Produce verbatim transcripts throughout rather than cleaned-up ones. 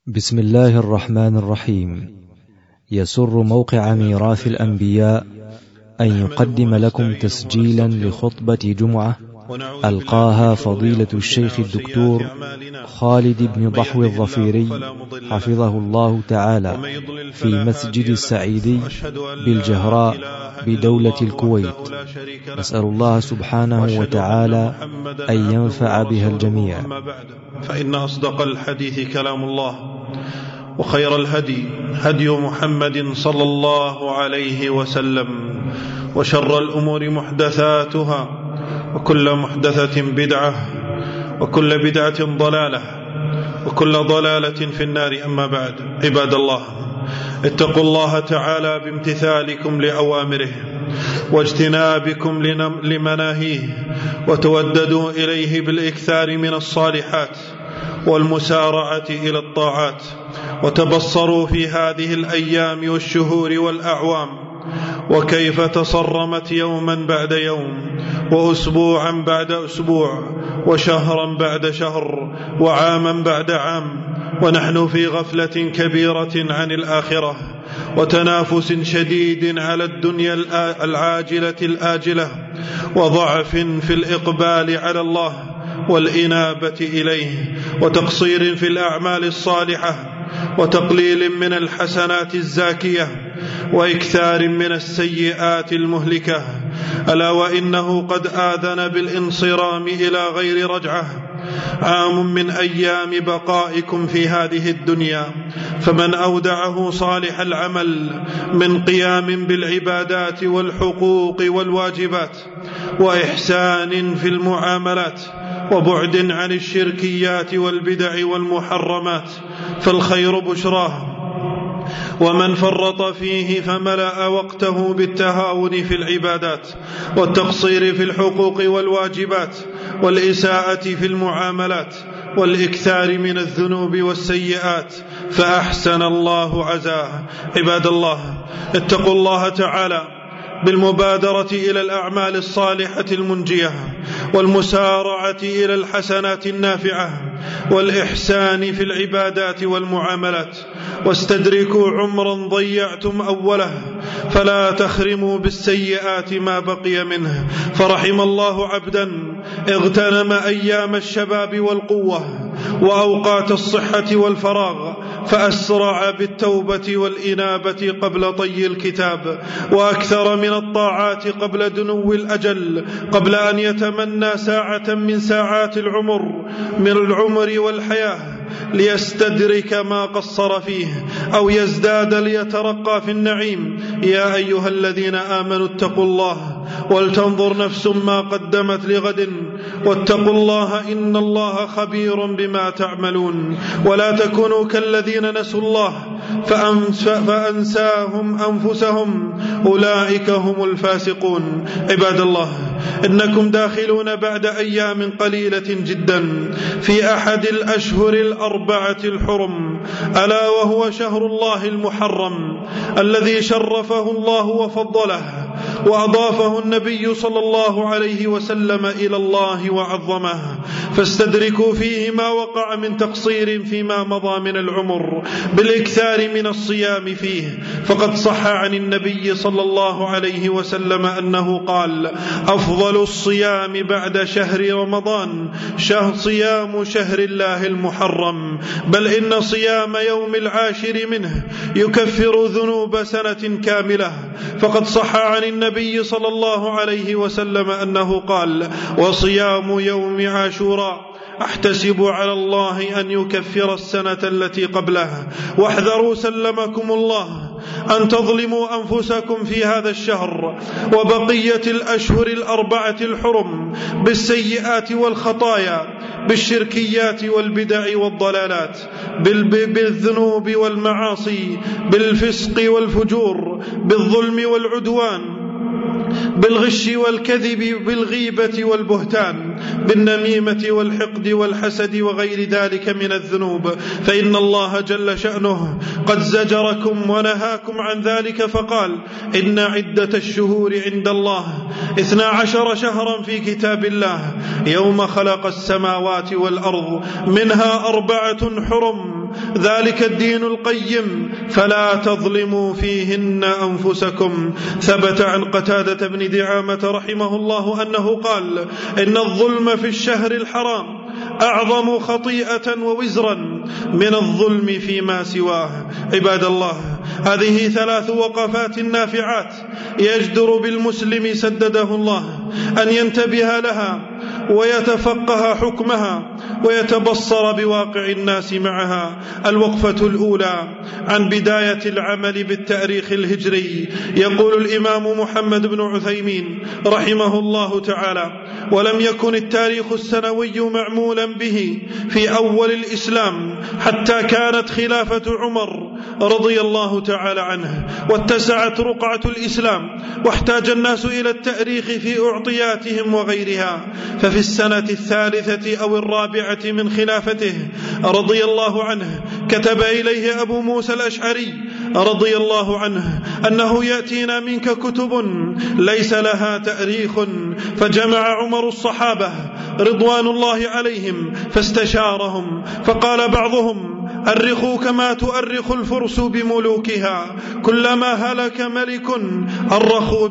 بسم الله الرحمن الرحيم. يسر موقع ميراث الأنبياء أن يقدم لكم تسجيلا لخطبة جمعة ألقاها فضيلة الشيخ الدكتور خالد بن ضحو الظفيري حفظه الله تعالى في مسجد السعيدي بالجهراء بدولة الكويت. نسأل الله سبحانه وتعالى أن ينفع بها الجميع. فإن أصدق الحديث كلام الله، وخير الهدي هدي محمد صلى الله عليه وسلم، وشر الأمور محدثاتها، وكل محدثة بدعة، وكل بدعة ضلالة، وكل ضلالة في النار. أما بعد، عباد الله، اتقوا الله تعالى بامتثالكم لأوامره واجتنابكم لمناهيه، وتوددوا إليه بالإكثار من الصالحات والمسارعة إلى الطاعات، وتبصروا في هذه الأيام والشهور والأعوام وكيف تصرمت يوما بعد يوم، وأسبوعا بعد أسبوع، وشهرا بعد شهر، وعاما بعد عام، ونحن في غفلة كبيرة عن الآخرة، وتنافس شديد على الدنيا العاجلة الآجلة، وضعف في الإقبال على الله والإنابة إليه، وتقصير في الأعمال الصالحة، وتقليل من الحسنات الزاكية، وإكثار من السيئات المهلكة. ألا وإنه قد آذن بالانصرام إلى غير رجعة، عام من أيام بقائكم في هذه الدنيا، فمن أودعه صالح العمل من قيام بالعبادات والحقوق والواجبات، وإحسان في المعاملات، وبعد عن الشركيات والبدع والمحرمات، فالخير بشراه. ومن فرط فيه فملأ وقته بالتهاون في العبادات، والتقصير في الحقوق والواجبات، والإساءة في المعاملات، والإكثار من الذنوب والسيئات، فأحسن الله عزاه. عباد الله، اتقوا الله تعالى بالمبادرة إلى الأعمال الصالحة المنجية، والمسارعة إلى الحسنات النافعة، والإحسان في العبادات والمعاملات، واستدركوا عمرا ضيعتم أوله، فلا تخرموا بالسيئات ما بقي منه. فرحم الله عبدا اغتنم أيام الشباب والقوة وأوقات الصحة والفراغ، فأسرع بالتوبة والإنابة قبل طي الكتاب، وأكثر من الطاعات قبل دنو الأجل، قبل أن يتمنى ساعة من ساعات العمر من العمر والحياة، ليستدرك ما قصر فيه أو يزداد ليترقى في النعيم. يا أيها الذين آمنوا اتقوا الله ولتنظر نفس ما قدمت لغد، واتقوا الله إن الله خبير بما تعملون. ولا تكونوا كالذين نسوا الله فأنساهم أنفسهم، أولئك هم الفاسقون. عباد الله، إنكم داخلون بعد أيام قليلة جدا في أحد الأشهر الأربعة الحرم، ألا وهو شهر الله المحرم الذي شرفه الله وفضله، وأضافه النبي صلى الله عليه وسلم إلى الله وعظمه. فاستدركوا فيه ما وقع من تقصير فيما مضى من العمر بالإكثار من الصيام فيه. فقد صح عن النبي صلى الله عليه وسلم أنه قال: أفضل الصيام بعد شهر رمضان شهر صيام شهر الله المحرم، بل إن صيام يوم العاشر منه يكفر ذنوب سنة كاملة. فقد صح عن النبي صلى الله عليه وسلم أنه قال: وصيام يوم عاشوراء أحتسب على الله أن يكفر السنة التي قبلها. واحذروا سلمكم الله أن تظلموا أنفسكم في هذا الشهر وبقية الأشهر الأربعة الحرم بالسيئات والخطايا، بالشركيات والبدع والضلالات، بالذنوب والمعاصي، بالفسق والفجور، بالظلم والعدوان، بالغش والكذب، بالغيبة والبهتان، بالنميمة والحقد والحسد وغير ذلك من الذنوب. فإن الله جل شأنه قد زجركم ونهاكم عن ذلك، فقال: إن عدة الشهور عند الله اثنا عشر شهرا في كتاب الله يوم خلق السماوات والأرض منها أربعة حرم ذلك الدين القيم فلا تظلموا فيهن أنفسكم. ثبت عن قتادة بن دعامة رحمه الله أنه قال: إن الظلم في الشهر الحرام أعظم خطيئة ووزرا من الظلم فيما سواه. عباد الله، هذه ثلاث وقفات نافعات يجدر بالمسلم سدده الله أن ينتبه لها ويتفقه حكمها ويتبصر بواقع الناس معها. الوقفة الأولى عن بداية العمل بالتاريخ الهجري. يقول الإمام محمد بن عثيمين رحمه الله تعالى: ولم يكن التاريخ السنوي معمولا به في أول الإسلام حتى كانت خلافة عمر رضي الله تعالى عنه واتسعت رقعة الإسلام واحتاج الناس إلى التاريخ في أعطياتهم وغيرها. ففي السنة الثالثة أو الرابعة من خلافته رضي الله عنه كتب إليه أبو موسى الأشعري رضي الله عنه أنه يأتينا منك كتب ليس لها تاريخ. فجمع عمر الصحابة رضوان الله عليهم فاستشارهم فقال بعضهم: أرخوا كما تؤرخ الفرس بملوكها، كلما هلك ملك أرخوا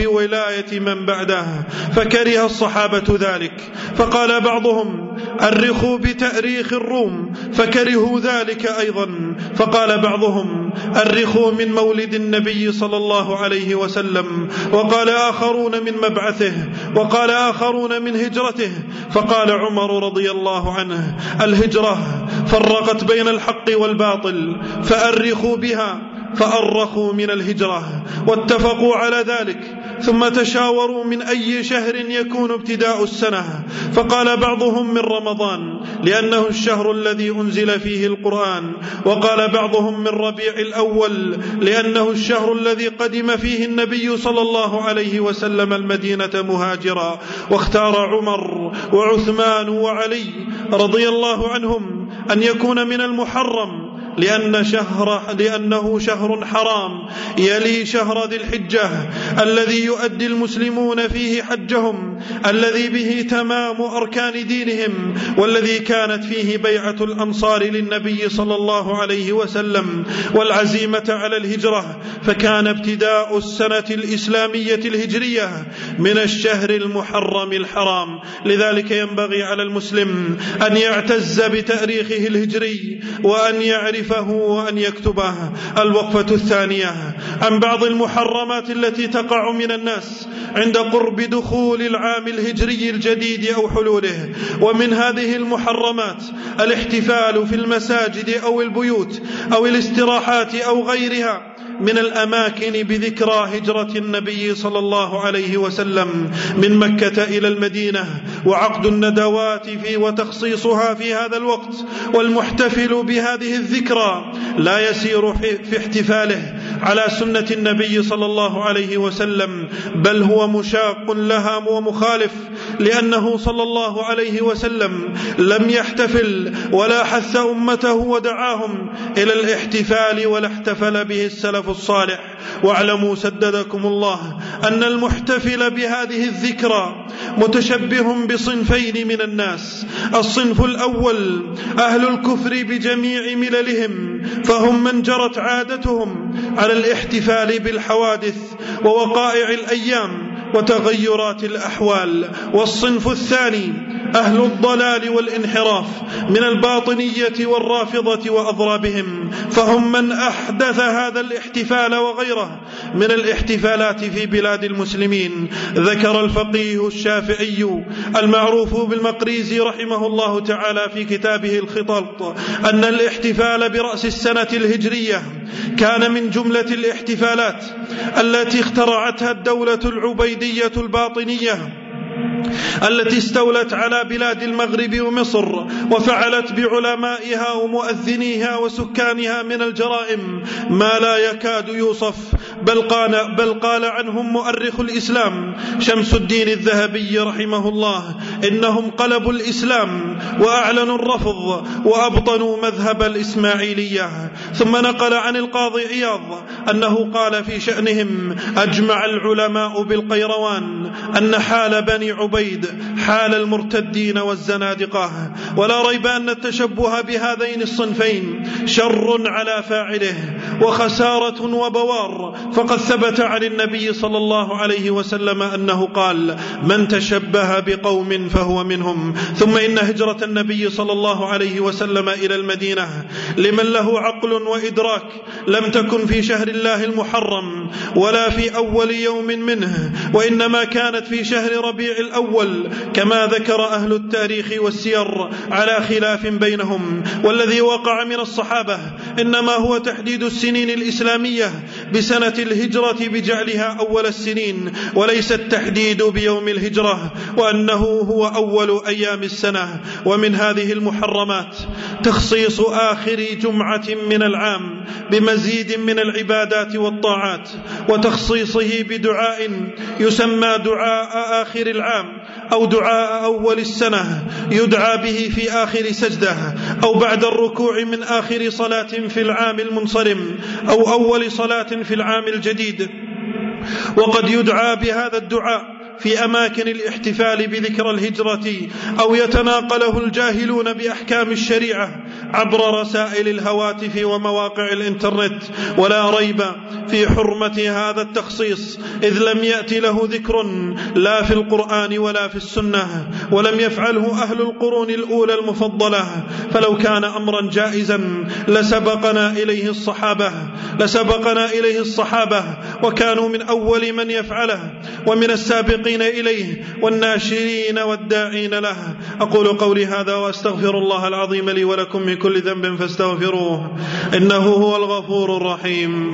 بولاية من بعده. فكره الصحابة ذلك، فقال بعضهم: أرخوا بتأريخ الروم، فكرهوا ذلك أيضا. فقال بعضهم: أرخوا من مولد النبي صلى الله عليه وسلم، وقال آخرون من مبعثه، وقال آخرون من هجرته. فقال عمر رضي الله عنه: الهجرة فرقت بين الحق والباطل فأرخوا بها، فأرخوا من الهجرة واتفقوا على ذلك. ثم تشاوروا من أي شهر يكون ابتداء السنة، فقال بعضهم من رمضان لأنه الشهر الذي أنزل فيه القرآن، وقال بعضهم من ربيع الأول لأنه الشهر الذي قدم فيه النبي صلى الله عليه وسلم المدينة مهاجرا. واختار عمر وعثمان وعلي رضي الله عنهم أن يكون من المحرم لأن شهر لأنه شهر حرام يلي شهر ذي الحجة الذي يؤدي المسلمون فيه حجهم، الذي به تمام أركان دينهم، والذي كانت فيه بيعة الأنصار للنبي صلى الله عليه وسلم والعزيمة على الهجرة. فكان ابتداء السنة الإسلامية الهجرية من الشهر المحرم الحرام. لذلك ينبغي على المسلم أن يعتز بتاريخه الهجري وأن يعرف وأن يكتبه. الوقفة الثانية عن بعض المحرمات التي تقع من الناس عند قرب دخول العام الهجري الجديد أو حلوله. ومن هذه المحرمات الاحتفال في المساجد أو البيوت أو الاستراحات أو غيرها من الأماكن بذكرى هجرة النبي صلى الله عليه وسلم من مكة إلى المدينة، وعقد الندوات في وتخصيصها في هذا الوقت. والمحتفل بهذه الذكرى لا يسير في احتفاله على سنة النبي صلى الله عليه وسلم، بل هو مشاق لها ومخالف، لأنه صلى الله عليه وسلم لم يحتفل ولا حث أمته ودعاهم إلى الاحتفال ولا احتفل به السلف الصالح. واعلموا سددكم الله أن المحتفل بهذه الذكرى متشبه بصنفين من الناس. الصنف الأول أهل الكفر بجميع مللهم، فهم من جرت عادتهم على الاحتفال بالحوادث ووقائع الأيام وتغيرات الأحوال. والصنف الثاني أهل الضلال والانحراف من الباطنية والرافضة وأضرابهم، فهم من أحدث هذا الاحتفال وغيره من الاحتفالات في بلاد المسلمين. ذكر الفقيه الشافعي المعروف بالمقريزي رحمه الله تعالى في كتابه الخطط أن الاحتفال برأس السنة الهجرية كان من جملة الاحتفالات التي اخترعتها الدولة العبيدية الباطنية التي استولت على بلاد المغرب ومصر، وفعلت بعلمائها ومؤذنيها وسكانها من الجرائم ما لا يكاد يوصف. بل قال, بل قال عنهم مؤرخ الإسلام شمس الدين الذهبي رحمه الله إنهم قلبوا الإسلام وأعلنوا الرفض وأبطنوا مذهب الإسماعيلية. ثم نقل عن القاضي عياض أنه قال في شأنهم: أجمع العلماء بالقيروان أن حال بني عبيد حال المرتدين والزنادقة. ولا ريب أن التشبه بهذين الصنفين شر على فاعله وخسارة وبوار، فقد ثبت عن النبي صلى الله عليه وسلم أنه قال: من تشبه بقوم فهو منهم. ثم إن هجرة النبي صلى الله عليه وسلم إلى المدينة لمن له عقل وإدراك لم تكن في شهر الله المحرم ولا في أول يوم منه، وإنما كانت في شهر ربيع الأول كما ذكر أهل التاريخ والسير على خلاف بينهم. والذي وقع من الصحابة إنما هو تحديد السنين الإسلامية بسنة الهجرة بجعلها أول السنين، وليس التحديد بيوم الهجرة، وأنه هو أول أيام السنة. ومن هذه المحرمات تخصيص آخر جمعة من العام بمزيد من العبادات والطاعات، وتخصيصه بدعاء يسمى دعاء آخر العام أو دعاء أول السنة يدعى به في آخر سجدة أو بعد الركوع من آخر صلاة في العام المنصرم أو أول صلاة في العام الجديد. وقد يدعى بهذا الدعاء في أماكن الاحتفال بذكرى الهجرة أو يتناقله الجاهلون بأحكام الشريعة عبر رسائل الهواتف ومواقع الإنترنت. ولا ريب في حرمة هذا التخصيص، إذ لم يأتي له ذكر لا في القرآن ولا في السنة، ولم يفعله أهل القرون الأولى المفضلة. فلو كان أمرا جائزا لسبقنا إليه الصحابة لسبقنا إليه الصحابة وكانوا من أول من يفعله ومن السابقين إليه والناشرين والداعين له. أقول قولي هذا وأستغفر الله العظيم لي ولكم من كل ذنب فاستغفروه إنه هو الغفور الرحيم.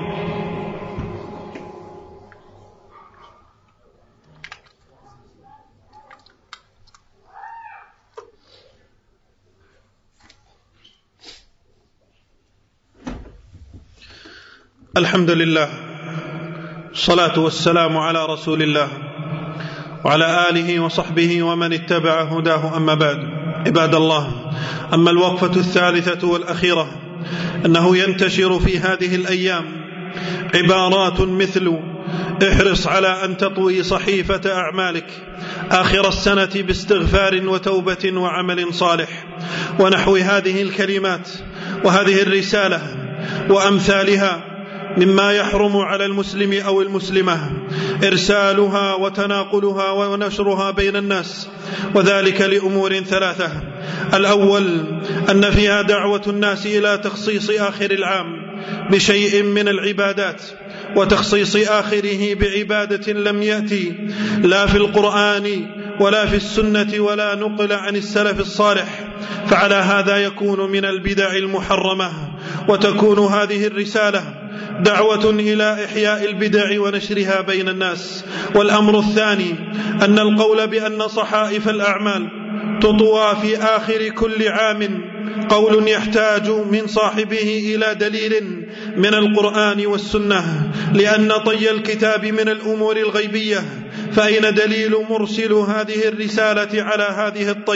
الحمد لله، الصلاة والسلام على رسول الله وعلى آله وصحبه ومن اتبع هداه، أما بعد. عباد الله، أما الوقفة الثالثة والأخيرة أنه ينتشر في هذه الأيام عبارات مثل: احرص على أن تطوي صحيفة أعمالك آخر السنة باستغفار وتوبة وعمل صالح، ونحو هذه الكلمات. وهذه الرسالة وأمثالها مما يحرم على المسلم أو المسلمة إرسالها وتناقلها ونشرها بين الناس، وذلك لأمور ثلاثة. الأول أن فيها دعوة الناس إلى تخصيص آخر العام بشيء من العبادات، وتخصيص آخره بعبادة لم يأتي لا في القرآن ولا في السنة ولا نقل عن السلف الصالح، فعلى هذا يكون من البدع المحرمة، وتكون هذه الرسالة دعوة إلى إحياء البدع ونشرها بين الناس. والأمر الثاني أن القول بأن صحائف الأعمال تطوى في آخر كل عام قول يحتاج من صاحبه إلى دليل من القرآن والسنة، لأن طي الكتاب من الأمور الغيبية، فأين دليل مرسل هذه الرسالة على هذه الطي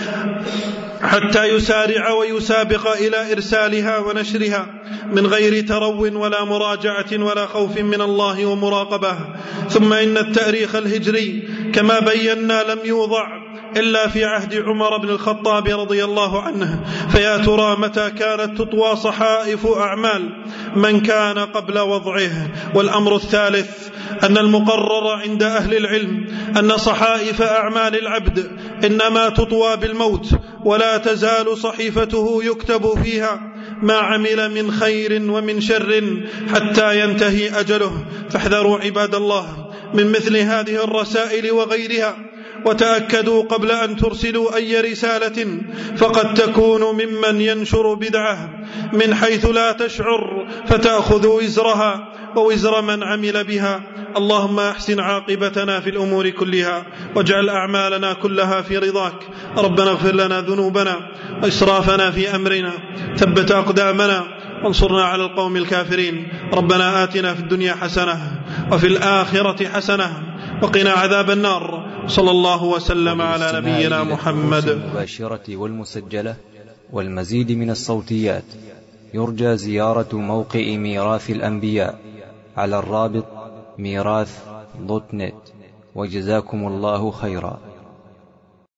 حتى يسارع ويسابق إلى إرسالها ونشرها من غير ترو ولا مراجعة ولا خوف من الله ومراقبة؟ ثم إن التاريخ الهجري كما بينا لم يوضع إلا في عهد عمر بن الخطاب رضي الله عنه، فيا ترى متى كانت تطوى صحائف أعمال من كان قبل وضعه؟ والأمر الثالث أن المقرر عند أهل العلم أن صحائف أعمال العبد إنما تطوى بالموت، ولا تزال صحيفته يكتب فيها ما عمل من خير ومن شر حتى ينتهي أجله. فاحذروا عباد الله من مثل هذه الرسائل وغيرها، وتأكدوا قبل أن ترسلوا أي رسالة، فقد تكون ممن ينشر بدعة من حيث لا تشعر، فتأخذ وزرها ووزر من عمل بها. اللهم أحسن عاقبتنا في الأمور كلها، واجعل أعمالنا كلها في رضاك. ربنا اغفر لنا ذنوبنا وإسرافنا في أمرنا، ثبت أقدامنا وانصرنا على القوم الكافرين. ربنا آتنا في الدنيا حسنة وفي الآخرة حسنة وقنا عذاب النار. صلى الله وسلم على نبينا محمد. المباشرة والمسجلة والمزيد من الصوتيات يرجى زيارة موقع ميراث الأنبياء على الرابط ميراث دوت نت. وجزاكم الله خيرا.